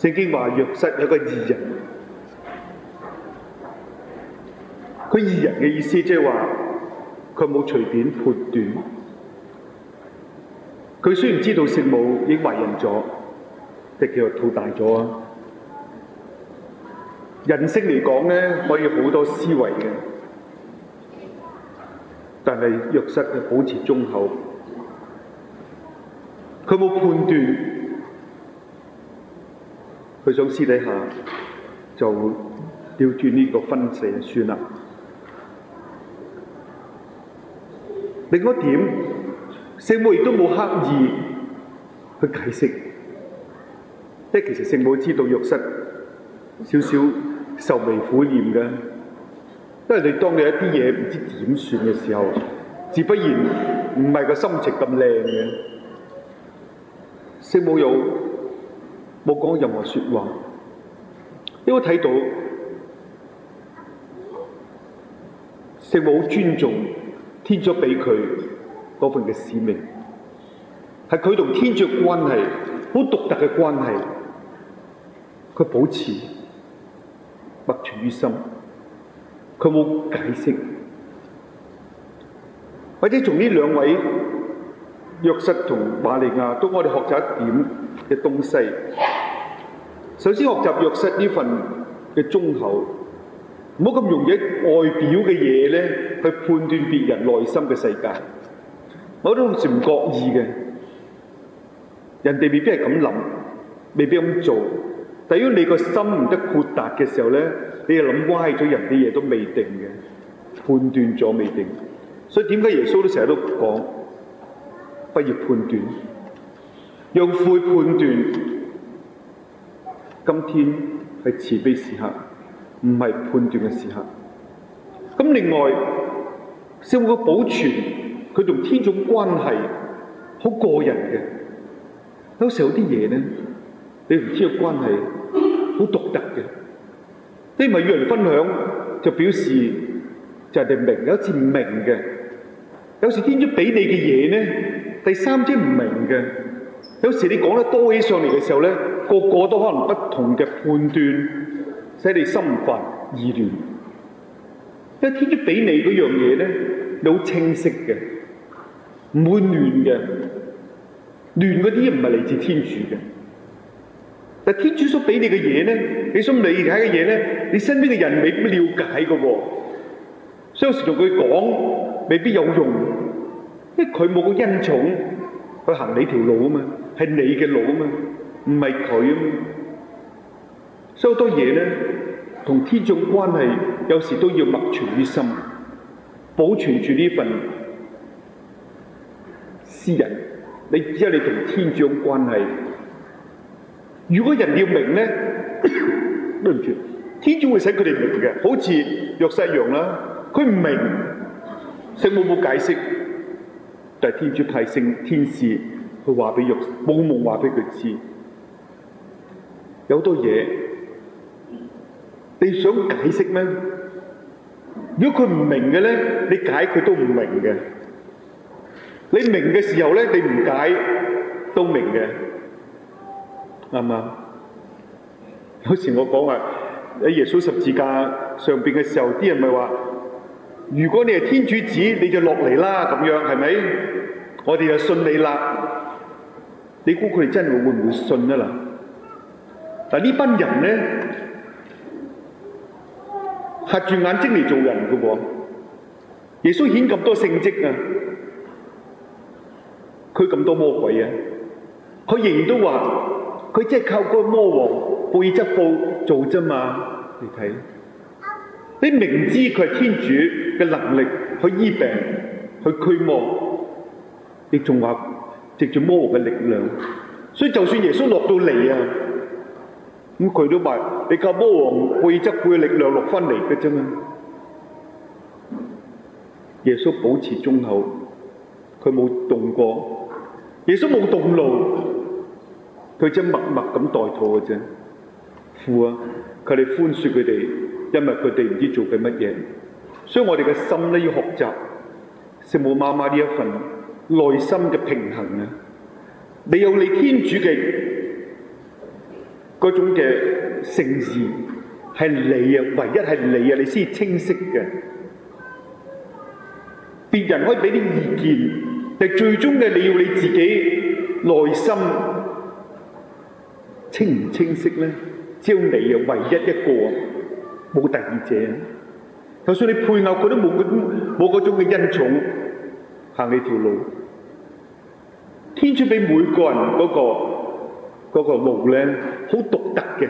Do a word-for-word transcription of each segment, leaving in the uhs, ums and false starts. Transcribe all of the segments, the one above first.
聖經話約瑟有個義人，佢義人嘅意思即係話佢冇隨便判斷。佢雖然知道聖母已經懷孕咗，即係叫做肚大咗啊。人性嚟講咧，可以好多思維嘅，但係約瑟係保持忠厚，佢冇判斷，佢想私底下就調轉呢個婚事就算啦。另一點，聖母亦都冇刻意去解釋，即係其實聖母知道約瑟少少愁眉苦臉嘅，因為你當你一啲嘢唔知點算嘅時候，自不然唔係個心情咁靚嘅。聖母又冇講任何説話，因為睇到聖母好尊重天主俾佢嗰份嘅使命，係佢同天主嘅關係好獨特嘅關係，佢保持默存於心，佢冇解釋，或者從呢兩位約瑟同瑪利亞，都我哋學習一點嘅東西。首先學習約瑟呢份嘅忠厚，唔好咁容易外表嘅嘢咧去判斷別人內心嘅世界。我都好似唔覺意嘅，人哋未必係咁諗，未必咁做。但如果你個心唔得豁達嘅時候咧，你就諗歪咗，人啲嘢都未定嘅，判斷咗未定。所以點解耶穌都成日都講，不要判斷，讓悔判斷。今天係慈悲時刻，唔係判斷嘅時刻。咁另外，聖母嘅保存佢同天主關係好個人嘅。有時候啲嘢咧，你唔知個關係好獨特嘅。你唔係與人分享，就表示就人哋明，有時唔明嘅。有時天主俾你嘅嘢咧，第三者唔明嘅。有時你講得多起上嚟嘅時候咧，個個都可能不同嘅判斷，使你心煩意亂。因為天主俾你嗰樣嘢咧，你好清晰嘅，唔會亂嘅。亂嗰啲唔係嚟自天主嘅。但天主所俾你嘅嘢咧，你所理解嘅嘢咧，你身邊嘅人未必了解嘅喎。所以有時同佢講未必有用，因為佢冇個恩寵去行你條路啊嘛，係你嘅路啊嘛，唔係佢啊嘛。所以好多嘢咧，同天主關係有時都要默存於心，保存住呢份私人。你只有你同天主關係。如果人要明咧，對唔住，天主會使佢哋明嘅，好似約瑟一樣啦。佢唔明，聖母冇解釋，但係天主派聖天使去話俾約瑟，冇夢話俾佢知。有好多嘢你想解釋咩？如果佢唔明嘅咧，你解佢都唔明嘅。你明嘅時候咧，你唔解都明嘅。啱唔啱？有時我講話喺耶穌十字架上邊嘅時候，啲人咪話：如果你係天主子，你就落嚟啦，咁樣係咪？我哋就信你啦。你估佢哋真係會唔會信啊？嗱，但呢班人咧，合住眼睛嚟做人嘅喎。耶穌顯咁多聖蹟啊，佢咁多魔鬼啊，佢仍然都話。佢即係靠嗰個魔王貝則布做啫嘛，你睇，你明知佢係天主嘅能力去醫病、去驅魔，亦仲話藉住魔王嘅力量，所以就算耶穌落到嚟啊，咁佢都話你靠魔王貝則布嘅力量落翻嚟嘅啫嘛。耶穌保持忠厚，佢冇動過，耶穌冇動怒。佢真默默咁代禱嘅啫，父啊，佢哋寬恕佢哋，因為佢哋唔知做緊乜嘢。所以我哋嘅心咧要學習聖母媽媽呢一份內心嘅平衡啊！你有你天主嘅嗰嗰種嘅誠意係你啊，唯一係你啊，你先清晰嘅。別人可以俾啲意見，但最終嘅你要你自己內心清唔清晰咧？只有你啊，唯一一個，冇第二者。就算你配偶佢都冇嗰冇嗰種嘅恩寵行你條路。天主俾每個人嗰個嗰個路咧，好獨特嘅，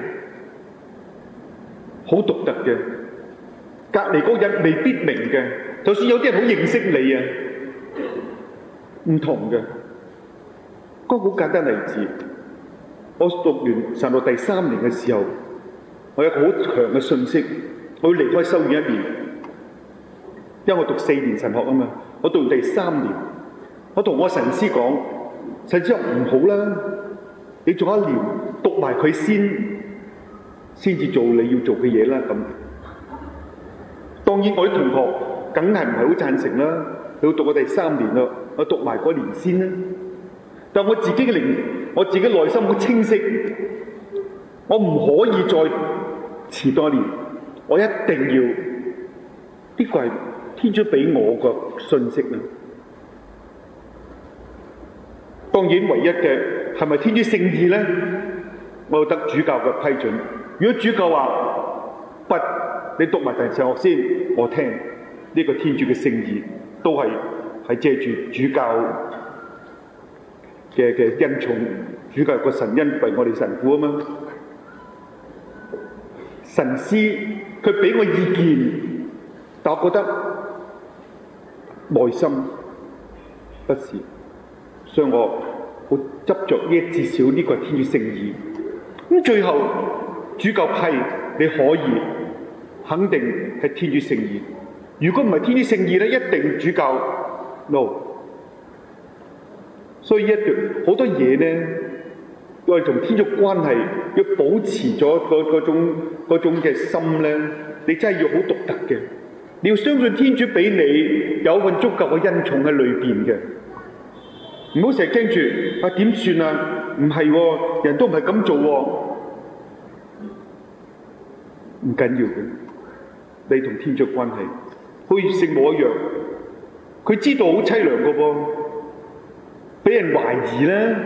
好獨特嘅。隔離嗰人未必明嘅，就算有啲人好認識你啊，唔同嘅。嗰個好簡單例子，我讀完神學第三年嘅時候，我有一個好強嘅信息，我要離開修院一年，因為我讀四年神學啊嘛。我讀完第三年，我同我神師講，神師話唔好啦，你做一年讀埋佢先，先至做你要做嘅嘢啦。咁當然我啲同學梗係唔係好贊成啦。你要讀我第三年啦，我讀埋嗰年先啦。但我自己嘅靈，我自己內心好清晰，我唔可以再遲多一年，我一定要。呢個係天主俾我個信息啦。當然唯一嘅係咪天主聖意咧？我要得主教嘅批准。如果主教話不，你讀埋第四學先，我聽呢、這個天主嘅聖意都係係借住主教嘅嘅恩寵，主教個神恩為我哋神父啊嘛。神師佢俾我意見，但我覺得內心不是，所以我好執着呢，至少呢個係天主聖意。咁最後主教批你可以，肯定係天主聖意。如果唔係天主聖意咧，一定主教 no。所以一段好多嘢咧，我哋同天主關係要保持咗嗰嗰種嗰種嘅心咧，你真係要好獨特嘅。你要相信天主俾你有份足夠嘅恩寵喺裏邊嘅，唔好成日驚住啊點算啊？唔係喎，人都唔係咁做喎，唔緊要嘅。你同天主關係好似聖母一樣，佢知道好凄涼嘅噃，俾人懷疑咧，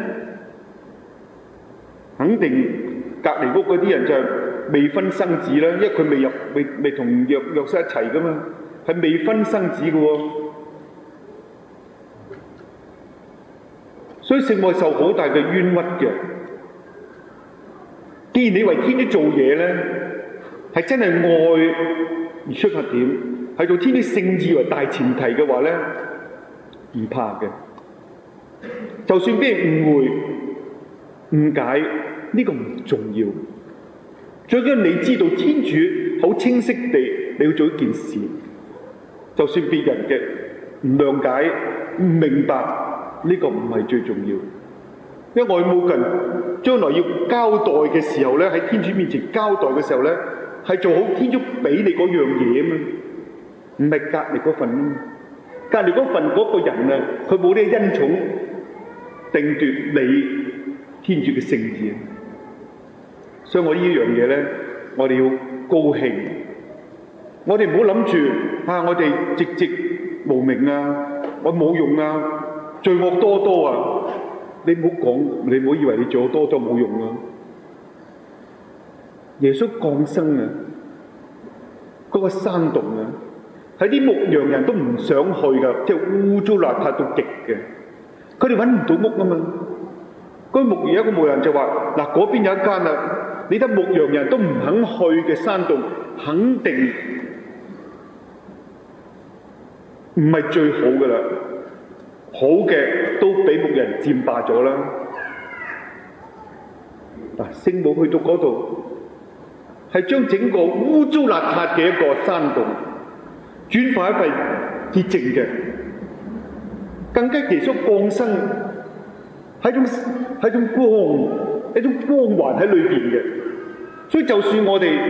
肯定隔離屋嗰啲人就係未婚生子啦，因為佢未入未未同約約瑟一齊噶嘛，係未婚生子嘅喎，所以聖母受好大嘅冤屈嘅。既然你為天主做嘢咧，係真係愛而出發點，係做天主聖意為大前提嘅話咧，唔怕嘅。就算俾人誤會、誤解，呢個唔重要。最緊要你知道天主好清晰地你要做一件事，就算別人嘅唔諒解、唔明白，呢個唔係最重要。因為外母近將來要交代嘅時候咧，喺天主面前交代嘅時候咧，係做好天主俾你嗰樣嘢啊嘛，唔係隔離嗰份。隔離嗰份嗰個人啊，佢冇呢個恩寵定奪你天主嘅聖意。所以我呢樣嘢咧，我哋要高興。我哋唔好諗住啊，我哋寂寂無名啊，我冇用啊，罪惡多多啊。你唔好講，你唔好以為你罪惡多多冇用啊。耶穌降生啊，嗰個山洞啊，係啲牧羊人都唔想去噶，即係污糟邋遢到極嘅。佢哋揾唔到屋啊嘛。嗰牧羊一個牧羊人就話：嗱，嗰邊有一間啊，你睇牧羊人都唔肯去嘅山洞，肯定唔係最好噶啦。好嘅都俾牧人佔霸咗啦。嗱，聖母去到嗰度，係將整個污糟邋遢嘅一個山洞轉化一份潔淨嘅，更加耶穌降生係一種係一種光，一種光環喺裏邊嘅。所以就算我哋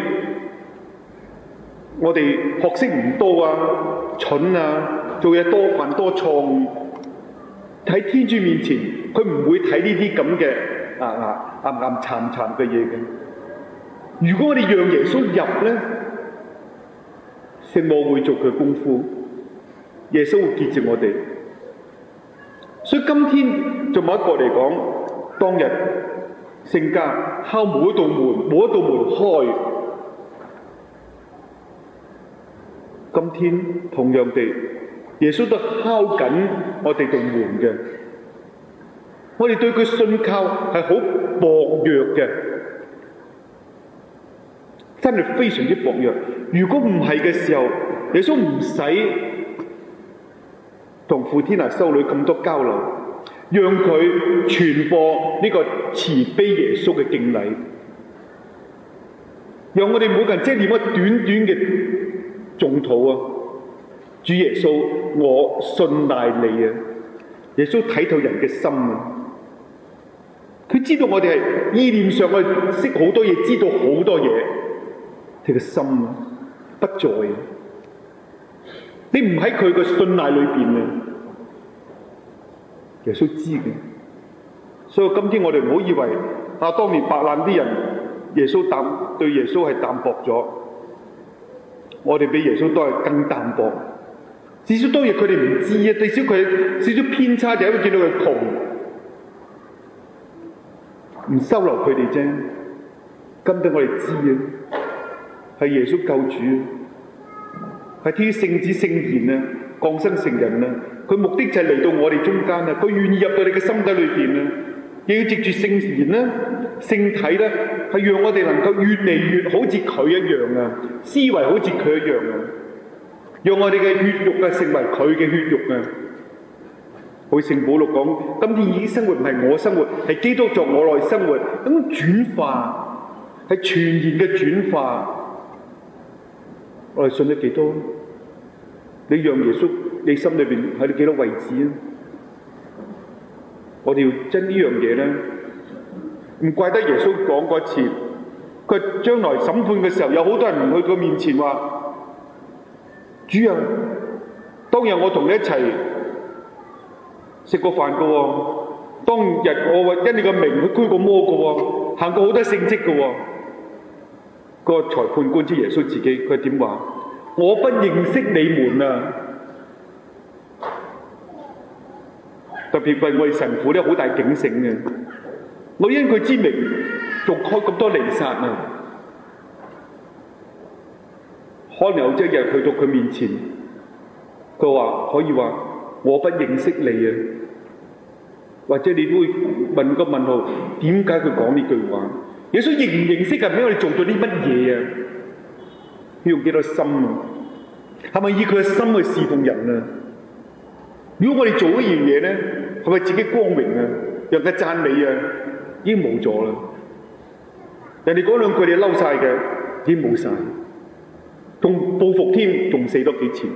我哋學識唔多啊、蠢啊、做嘢多犯多錯誤，喺天主面前，佢唔會睇呢啲咁嘅啊啊暗暗慘慘嘅嘢嘅。 如果我哋讓耶穌入咧，聖母會做佢功夫，耶穌會潔淨我哋。所以今天就某一個嚟講，當日聖家敲冇一道門，冇一道門開。今天同樣地，耶穌都敲緊我哋道門嘅。我哋對佢信靠係好薄弱嘅，真係非常之薄弱。如果唔係嘅時候，耶穌唔使同傅天娜修女咁多交流，讓佢傳播呢個慈悲耶穌嘅敬禮，讓我哋每個人即係念一短短嘅誦禱啊！主耶穌，我信賴你啊！耶穌睇透人嘅心啊！佢知道我哋係意念上去識好多嘢，知道好多嘢，佢嘅心啊不在啊！你唔喺佢嘅信賴裏邊啊！耶穌知嘅，所以今天我哋唔好以為啊，當年白爛啲人，耶穌淡對耶穌係淡薄咗，我哋比耶穌都係更淡薄。至少當日佢哋唔知啊，至少佢少少偏差就係因為見到佢窮，唔收留佢哋啫。今天我哋知啊，係耶穌救主，係天主聖子聖言啊，降生成人啊。佢目的就係嚟到我哋中間啊！佢願意入到你嘅心底裏邊啊！亦要藉住聖言啦、聖體咧，係讓我哋能夠越嚟越好似佢一樣啊，思維好似佢一樣啊，讓我哋嘅血肉啊成為佢嘅血肉啊！好似聖保祿講：今天已經生活唔係我生活，係基督在我內生活，咁轉化係全然嘅轉化。我哋信咗幾多？你讓耶穌你心裏邊喺你幾多位置啊？我哋要真呢樣嘢咧，唔怪得耶穌講過一次，佢將來審判嘅時候，有好多人唔去佢面前話：主啊，當日我同你一齊食過飯㗎喎，當日我因你個名去驅過魔㗎喎，行過好多聖蹟㗎喎。嗰個裁判官即耶穌自己，佢點話？我不認識你們啊！特別為我哋神父咧，好大警醒嘅。我因佢之名做開咁多彌撒啊！可能有朝一日去到佢面前，佢話可以話我不認識你啊！或者你都會問個問號，點解佢講呢句話？耶穌認唔認識啊？俾我哋做咗啲乜嘢啊？用幾多心啊？係咪以佢嘅心去侍奉人啊？如果我哋做一樣嘢咧，係咪自己光榮啊？人嘅讚美啊，已經冇咗啦。人哋講兩句你嬲晒嘅，已經冇晒，仲報復添，仲死多幾次。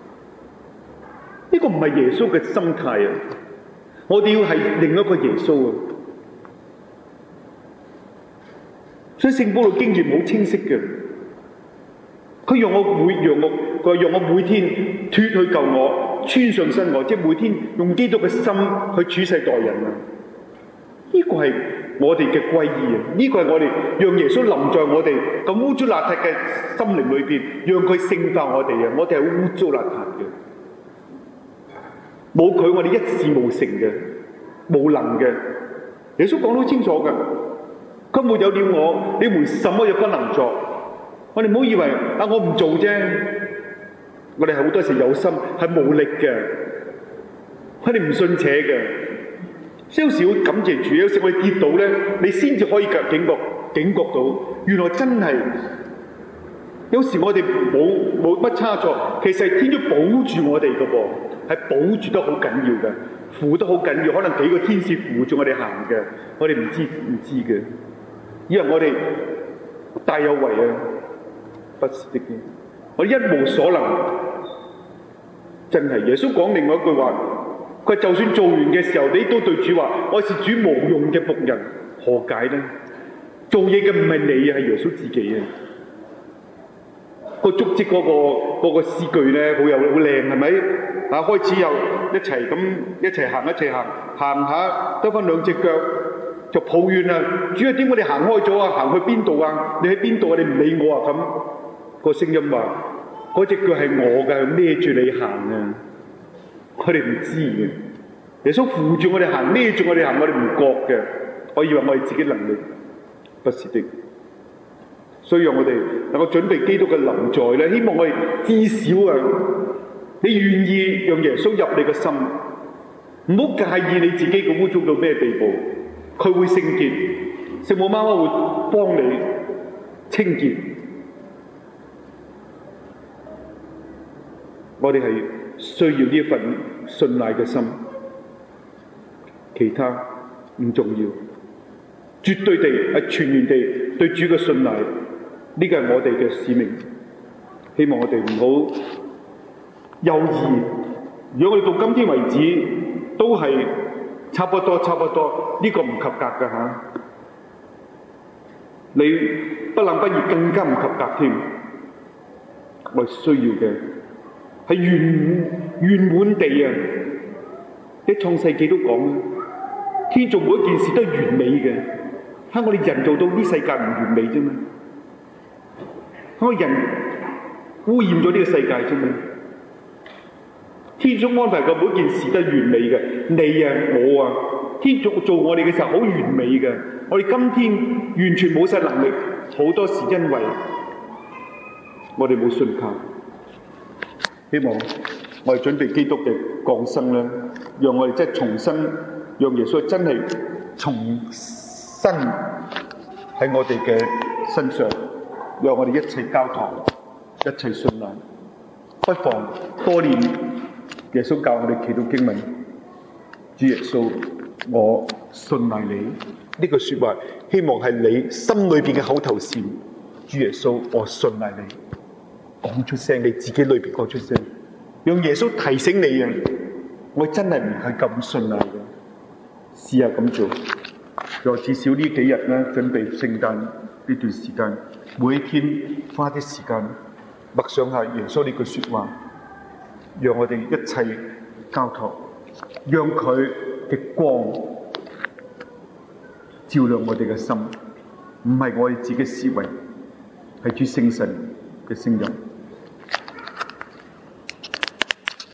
呢個唔係耶穌嘅心態啊！我哋要係另一個耶穌啊！所以聖保祿經驗好清晰嘅。佢讓我每讓我佢讓我每天脫去舊我，穿上新我，即係每天用基督嘅心去處世待人啊！呢個係我哋嘅歸依啊！呢個係我哋讓耶穌臨在我哋咁污糟邋遢嘅心靈裏邊，讓佢聖化我哋啊！我哋係污糟邋遢嘅，冇佢我哋一事無成嘅，無能嘅。耶穌講得好清楚㗎，佢沒有了我，你們什麼也不能做。我哋唔好以為啊，我唔做啫。我哋係好多時有心係無力嘅，我哋唔信邪嘅。有時會感謝主，有時我哋跌倒咧，你先至可以警覺警覺到，原來真係有時我哋冇冇乜差錯，其實係天主保住我哋嘅噃，係保住得好緊要嘅，扶得好緊要，可能幾個天使扶住我哋行嘅，我哋唔知唔知嘅，因為我哋大有為啊！不是的，我一無所能，真係耶穌講另外一句話，佢就算做完嘅時候，你都對主話：我是主無用嘅僕人。何解呢？做嘢嘅唔係你啊，係耶穌自己啊！個足跡嗰個嗰個詩句咧，好有好靚，係咪？啊，開始又一齊咁一齊行一齊行，行下得翻兩隻腳， 就抱怨啊，主啊，點解你行開咗啊？行去邊度啊？你喺邊度啊？你唔理我啊？咁個聲音話：嗰隻腳係我㗎，孭住你行啊！我哋唔知嘅，耶穌扶住我哋行，孭住我哋行，我哋唔覺嘅。我以為我哋自己能力，不是的。所以讓我哋能夠準備基督嘅臨在咧，希望我哋至少啊，你願意讓耶穌入你嘅心，唔好介意你自己嘅污糟到咩地步，佢會聖潔，聖母媽媽會幫你清潔。我哋係需要呢一份信賴嘅心，其他唔重要，絕對地係全然地對主嘅信賴，呢個係我哋嘅使命。希望我哋唔好猶豫。如果我哋到今天為止都係差不多差不多，呢個唔及格㗎嚇，你不冷不熱更加唔及格添。我哋需要嘅係圓圓滿地啊！啲創世記都講，天做每一件事都係完美嘅，喺我哋人做到呢世界唔完美啫嘛，喺我人污染咗呢個世界啫嘛。天主安排嘅每件事都係完美嘅，你啊我啊，天主做我哋嘅時候好完美嘅。我哋今天完全冇晒能力，好多時因為我哋冇信靠。希望我哋準備基督嘅降生咧，讓我哋即係重新，讓耶穌真係重生喺我哋嘅身上，讓我哋一切交託，一切信賴。不妨多念耶穌教我哋祈禱經文，主耶穌，我信賴你。呢句說話，希望係你心裏邊嘅口頭禪。主耶穌，我信賴你。講出聲，你自己裏邊講出聲，讓耶穌提醒你啊！我真係唔係咁信賴嘅，試下咁做。就至少呢幾日咧，準備聖誕呢段時間，每一天花啲時間默想下耶穌呢句說話，讓我哋一切交託，讓佢嘅光照亮我哋嘅心，唔係我哋自己思維，係主聖神嘅聲音。